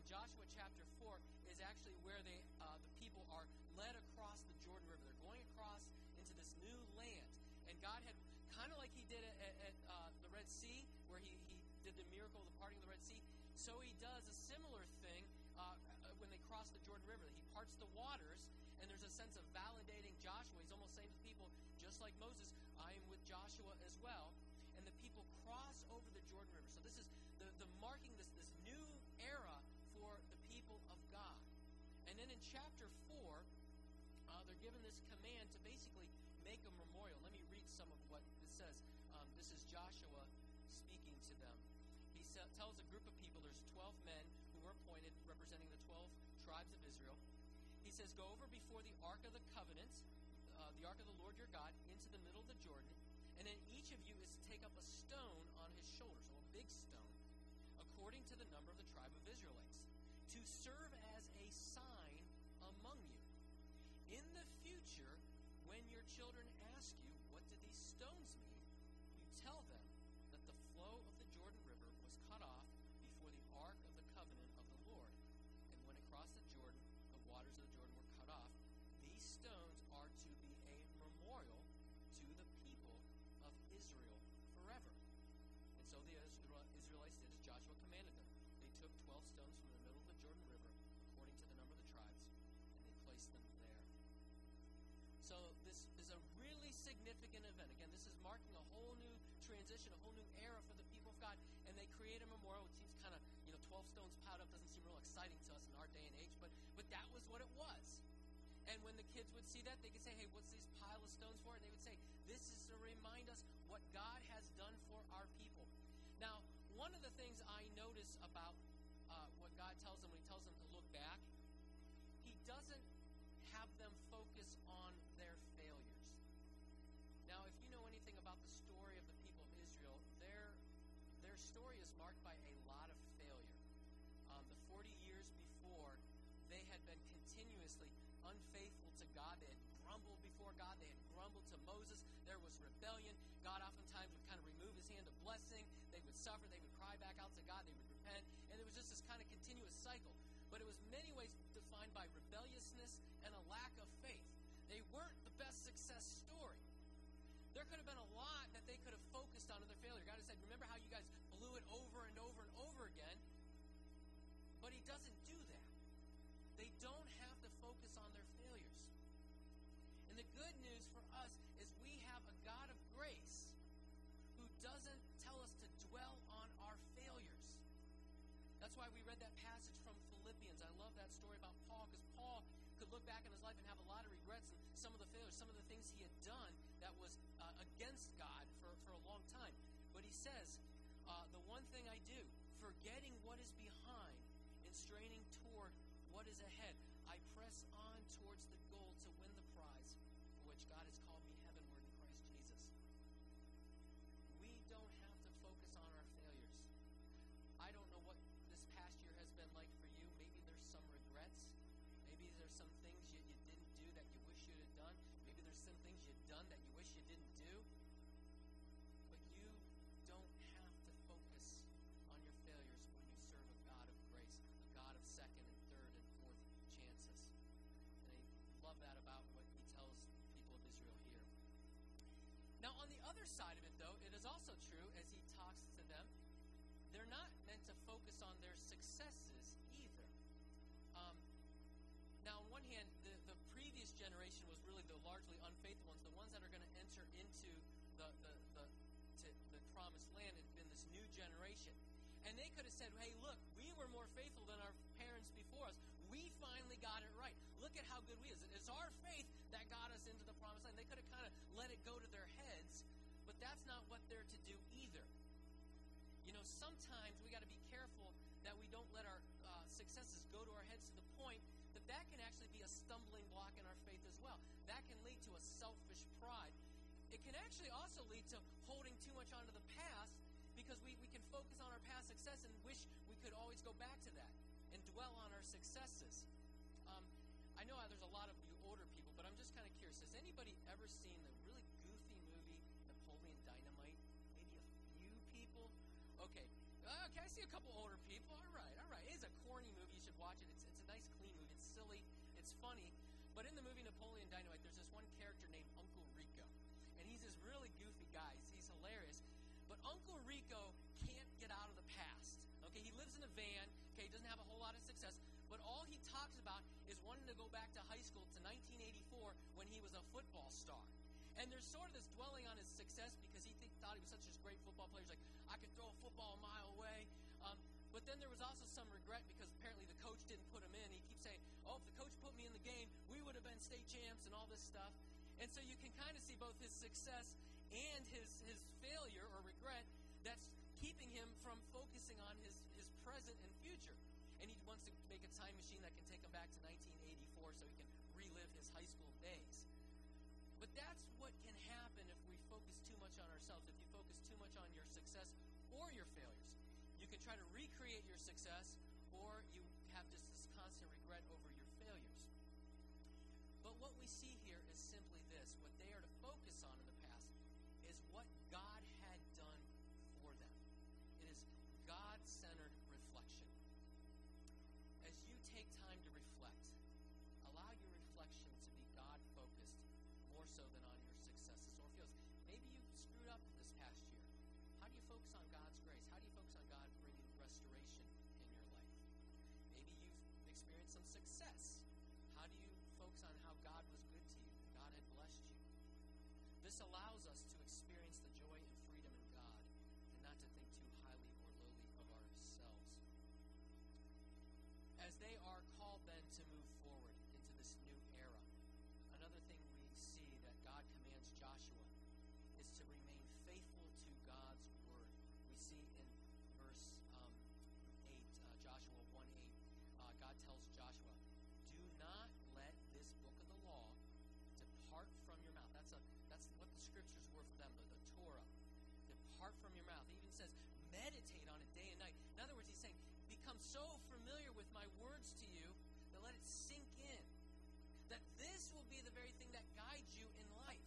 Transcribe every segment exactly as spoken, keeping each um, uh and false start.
Joshua chapter four is actually where they, uh, the people are led across the Jordan River. They're going across into this new land. And God had, kind of like he did at, at, at uh, the Red Sea, where he, he did the miracle of the parting of the Red Sea, so he does a similar thing uh, when they cross the Jordan River. He parts the waters, and there's a sense of validating Joshua. He's almost saying to the people, just like Moses, I am with Joshua as well. And the people cross over the Jordan River. So this is the, the marking this, this new era for the people of God. And then in chapter four, uh, they're given this command to basically make a memorial. Let me read some of what this says. Um, this is Joshua speaking to them. He sa- tells a group of people, there's twelve men who were appointed representing the twelve tribes of Israel. He says, go over before the Ark of the Covenant, uh, the Ark of the Lord your God, into the middle of the Jordan. And then each of you is to take up a stone on his shoulder, so a big stone, according to the number of the tribe of Israelites, to serve as a sign among you. In the future, when your children ask you, what do these stones mean? You tell them that the flow of the Jordan River was cut off before the Ark of the Covenant of the Lord. And when it crossed the Jordan, the waters of the Jordan were cut off. These stones are to be a memorial to the people of Israel forever. And so the Israelites did as Joshua commanded them. They took twelve stones from the middle of the Jordan River, according to the number of the tribes, and they placed them there. So this is a really significant event. Again, this is marking a whole new transition, a whole new era for the people of God. And they create a memorial. It seems kind of, you know, twelve stones piled up doesn't seem real exciting to us in our day and age, but, but that was what it was. And when the kids would see that, they could say, hey, what's this pile of stones for? And they would say, this is to remind us what God has done for our people. Now, one of the things I notice about uh, what God tells them when he tells them to look back, he doesn't have them focus on their failures. Now, if you know anything about the story of the people of Israel, their, their story is marked by a lot of failure. Um, the forty years before, they had been continuously unfaithful to God. They had grumbled before God. They had grumbled to Moses. There was rebellion. God oftentimes would kind of remove his hand of blessing. They would suffer. They would cry back out to God. They would repent. And it was just this kind of continuous cycle. But it was many ways defined by rebelliousness and a lack of faith. They weren't the best success story. There could have been a lot that they could have focused on in their failure. God has said, remember how you guys blew it over and over and over again? But he doesn't do that. They don't have to focus on their failures. And the good news for us is we have a God of grace who doesn't tell us to dwell on our failures. That's why we read that passage from Philippians. I love that story about Paul, because Paul could look back in his life and have a lot of regrets and some of the failures, some of the things he had done that was uh, against God for, for a long time. But he says, uh, the one thing I do, forgetting what is behind and straining toward what is ahead, I press on towards the goal to win the prize for which God has called me heavenward in Christ Jesus. We don't have to focus on our failures. I don't know what this past year has been like for you. Maybe there's some regrets. Maybe there's some things you, you didn't do that you wish you'd have done. Maybe there's some things you've done that you wish you didn't do. But you don't have to focus on your failures when you serve a God of grace, a God of second and third and fourth chances. And I love that about what he tells the people of Israel here. Now, on the other side of it, though, it is also true, as he talks to them, they're not meant to focus on their successes either. Um, now, on one hand, the, the previous generation was really the largely unfaithful ones. The ones that are going to enter into the, the, the, to the promised land had been this new generation. And they could have said, hey, look, we were more faithful than our parents before us. We finally got it right. Look at how good we is. It's our faith that got us into the promised land. They could have kind of let it go to their heads, but that's not what they're to do either. You know, sometimes we got to be careful that we don't let our uh, successes go to our heads to the point that that can actually be a stumbling block in our faith as well. That can lead to a selfish pride. It can actually also lead to holding too much onto the past, because we, we can focus on our past success and wish we could always go back to that and dwell on our successes. Um, I know there's a lot of you older people, but I'm just kind of curious. Has anybody ever seen the really goofy movie Napoleon Dynamite? Maybe a few people? Okay. Okay, I see a couple older people. All right, all right. It is a corny movie. You should watch it. It's, it's a nice, clean movie. It's silly. It's funny. But in the movie Napoleon Dynamite, there's this one character named Uncle Rico. And he's this really goofy guy. He's, he's hilarious. But Uncle Rico can't get out of the past. Okay, he lives in a van. Okay, he doesn't have a whole lot of success. But all he talks about is wanting to go back to high school to nineteen eighty-four when he was a football star. And there's sort of this dwelling on his success because he think, thought he was such a great football player. He's like, I could throw a football a mile away. Um, but then there was also some regret because apparently the coach didn't put him in. He keeps saying, oh, if the coach put me in the game, we would have been state champs and all this stuff. And so you can kind of see both his success and his, his failure or regret that's keeping him from focusing on his, his present and future. And he wants to make a time machine that can take him back to nineteen eighty-four so he can relive his high school days. But that's what can happen if we focus too much on ourselves, if you focus too much on your success or your failures. You can try to recreate your success, or you have just this constant regret over your failures. But what we see here is simply this. What they are to focus on in the past is what God had done for them. It is God-centered reflection. As you take time to reflect, allow your reflection to be God-focused more so than on your successes or failures. Maybe you screwed up this past year. How do you focus on God's grace? How do you focus on God bringing restoration in your life? Maybe you've experienced some success. How do you focus on how God was good to you and God had blessed you? This allows us to experience the joy and freedom in God and not to think too highly or lowly of ourselves. As they are called then to move forward into this new era, another thing we see that God commands Joshua is to remain faithful to God's word. We see in verse um, eight, uh, Joshua one eight, uh, God tells Joshua, do not let this book of the law depart from your mouth. That's a that's what the scriptures were for them, the, the Torah. Depart from your mouth. It even says, meditate on it day and night. In other words, he's saying, become so familiar with my words to you that let it sink in. That this will be the very thing that guides you in life.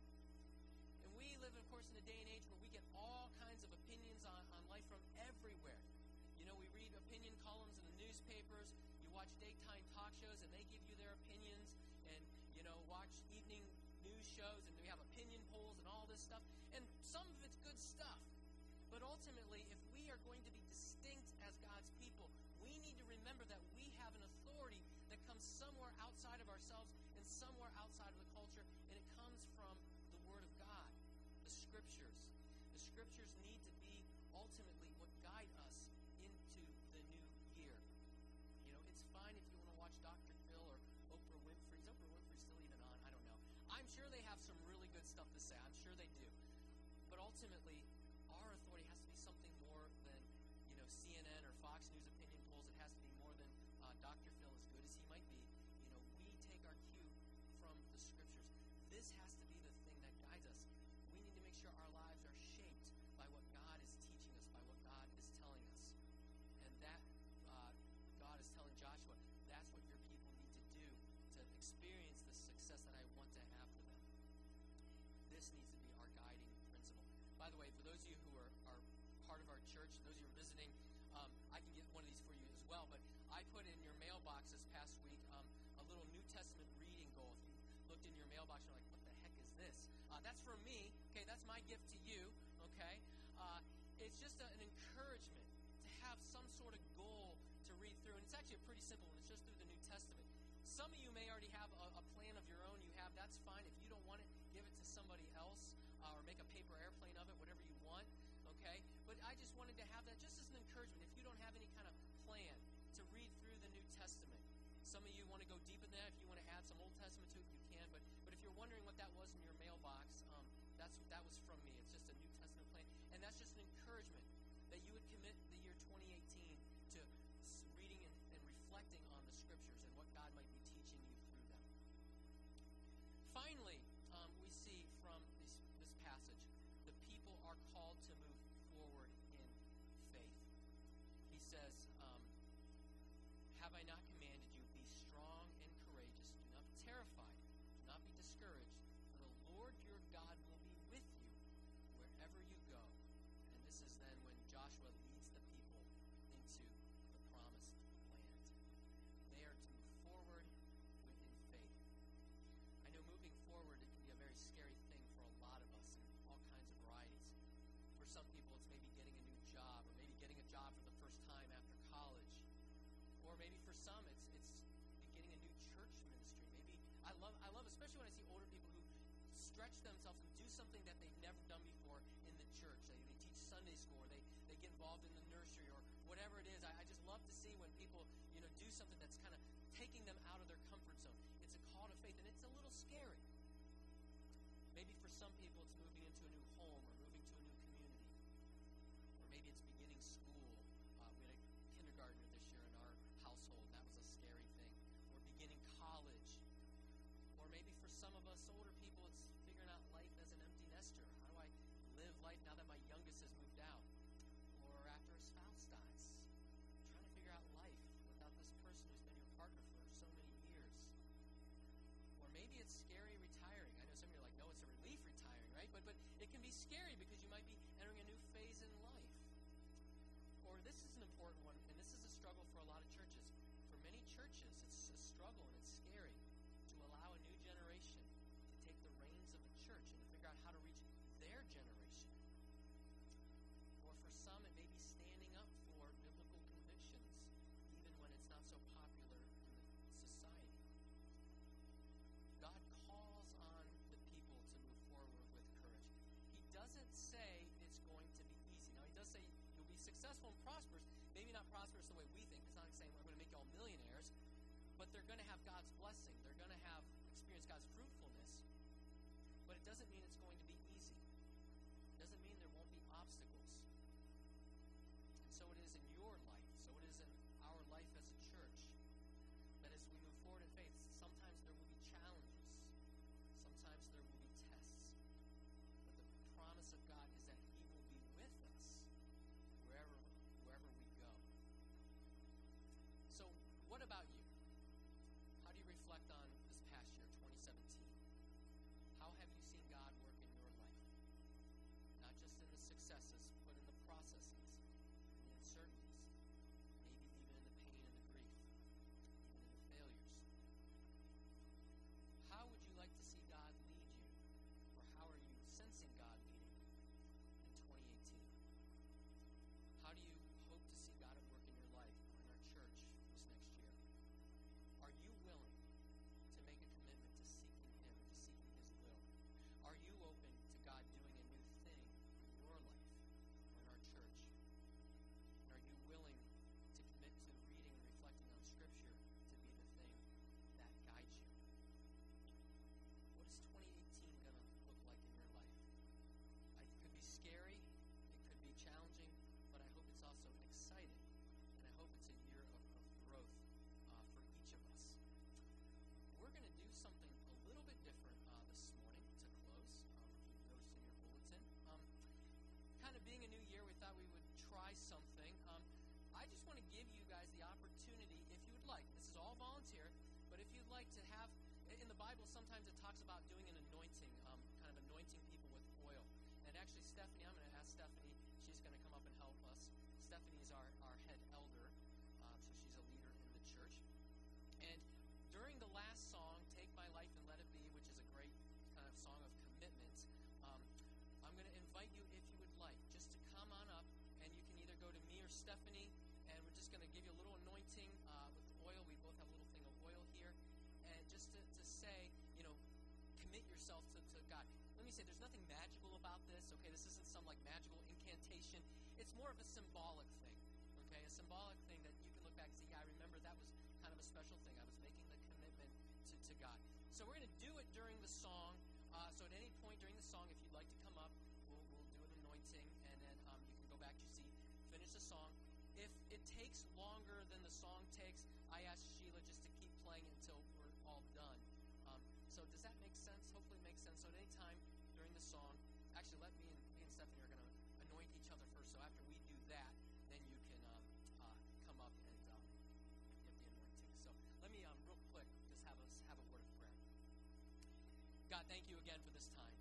And we live, of course, in a day and age where we get all kinds of opinions on, on life from everywhere. You know, we read opinion columns in the newspapers. You watch daytime talk shows, and they give you their opinions. And, you know, watch evening news shows, and we have opinion polls and all this stuff. And some of it's good stuff. But ultimately, if we are going to be distinct as God's people, we need to remember that we have an authority that comes somewhere outside of ourselves and somewhere outside of the culture, and it comes from the Word of God, the Scriptures. The Scriptures need to be ultimately what guide us into the new year. You know, it's fine if you want to watch Doctor Phil or Oprah Winfrey. Is Oprah Winfrey still even on? I don't know. I'm sure they have some really good stuff to say. I'm sure they do. But ultimately, our authority has to be something more than, you know, C N N or Fox News opinion polls. It has to be more than uh, Doctor Phil, as good as he might be. You know, we take our cue from the Scriptures. This has to be the thing that guides us. We need to make sure our lives are shaped by what God is teaching us, by what God is telling us. And that uh, God is telling Joshua, that's what your people need to do to experience the success that I want to have for them. This needs to be our guiding principle. By the way, for those of you who are, are part of our church, those of you who are visiting, um, I can get one of these for you as well, but I put in your mailbox this past week um, a little New Testament reading goal. If you looked in your mailbox, you're like, what the heck is this? Uh, that's from me. Okay, that's my gift to you. Okay? Uh, it's just a, an encouragement to have some sort of goal to read through, and it's actually a pretty simple one. It's just through the New Testament. Some of you may already have a, a plan of your own. You have, that's fine. If you don't want it, give it to somebody else, uh, or make a paper airplane of it, whatever you want, okay? But I just wanted to have that just as an encouragement. If you don't have any kind of plan to read through the New Testament, some of you want to go deep in that. If you want to add some Old Testament to it, you can. But but if you're wondering what that was in your mailbox, um, that's that was from me. It's just a New Testament plan, and that's just an encouragement that you would commit the year twenty eighteen to reading and, and reflecting on the Scriptures and what God might be teaching you through them. Finally, um, we see from this, this passage, the people are called to move forward in faith. He says, um, have I not commanded you, be strong and courageous. Do not be terrified. Do not be discouraged. For the Lord your God will be with you wherever you go. And this is then when Joshua leads the people some, it's it's beginning a new church ministry. Maybe I love I love especially when I see older people who stretch themselves and do something that they've never done before in the church. They, they teach Sunday school, or they, they get involved in the nursery, or whatever it is. I, I just love to see when people, you know, do something that's kind of taking them out of their comfort zone. It's a call to faith, and it's a little scary. Maybe for some people it's moving into a new home or moving to a new community. Or maybe it's beginning school. Uh, we had a kindergartner this year in our household. That was a scary thing. Or beginning college. Or maybe for some of us older people, it's figuring out life as an empty nester. How do I live life now that my youngest has moved out? Or after a spouse dies. Trying to figure out life without this person who's been your partner for so many years. Or maybe it's scary retiring. I know some of you are like, no, it's a relief retiring, right? But but it can be scary because you might be entering a new phase in life. Or this is an important one, and this is a struggle for a lot of churches. For many churches, it's a struggle and it's scary to allow a new generation to take the reins of the church and to figure out how to reach their generation. Or for some, it may be standing up for biblical convictions, even when it's not so popular in the society. God calls on the people to move forward with courage. He doesn't say it's going to be easy. Now, he does say you'll be successful and prosperous. Maybe not prosperous the way we think. It's not saying we're going to make you all millionaires, but they're going to have God's blessing. They're going to have experience God's fruitfulness. But it doesn't mean it's going to be easy. It doesn't mean there won't be obstacles. And so it is in your life. So it is in our life as a church. That as we move forward in faith, sometimes there will be challenges. Sometimes there will be tests. But the promise of God is that He will be with us wherever wherever we go. So what about you? How do you reflect on this past year, twenty seventeen? How have you seen God work in your life? Not just in the successes, but in the processes, the uncertainties, maybe even in the pain and the grief, even in the failures. How would you like to see God lead you? Or how are you sensing God leading in twenty eighteen? How do you hope to see God at work in your life or in our church this next year? Are you willing to make a commitment to seeking Him, to seeking His will? Are you open to God doing a new thing in your life or in our church? And are you willing to commit to reading and reflecting on Scripture to be the thing that guides you? What is twenty eighteen going to look like in your life? It could be scary, it could be challenging, but I hope it's also exciting, and I hope it's a year of, of growth uh, for each of us. We're going to do something a little bit different uh, this morning to close. Um, if you've noticed in your bulletin, um, kind of being a new year, we thought we would try something. Um, I just want to give you guys the opportunity, if you would like. This is all volunteer, but if you'd like to have, in the Bible, sometimes it talks about doing an anointing, um, kind of anointing people with oil. And actually, Stephanie, I'm going to ask Stephanie. She's going to come up and help us. Stephanie is our, our head elder, um, so she's a leader in the church. And during the last song, Take My Life and Let It Be, which is a great kind of song of commitment, um, I'm going to invite you, if you would like, just to come on up, and you can either go to me or Stephanie, and we're just going to give you a little anointing uh, with oil. We both have a little thing of oil here. And just to, to say, you know, commit yourself to, to God. Let me say, there's nothing magical about this, okay? This isn't some, like, magical incantation. It's more of a symbolic thing, okay? A symbolic thing that you can look back and say, yeah, I remember that was kind of a special thing. I was making the commitment to, to God. So we're going to do it during the song. Uh, so at any point during the song, if you'd like to come up, we'll, we'll do an anointing, and then um, you can go back to your seat, finish the song. If it takes longer than the song takes, I ask Sheila just to keep playing until we're all done. Um, so does that make sense? Hopefully it makes sense. So at any time during the song, actually let me and, me and Stephanie are going to anoint each other first. So after we do that, then you can um, uh, come up and um, give the anointing. So let me um, real quick just have us have a word of prayer. God, thank you again for this time.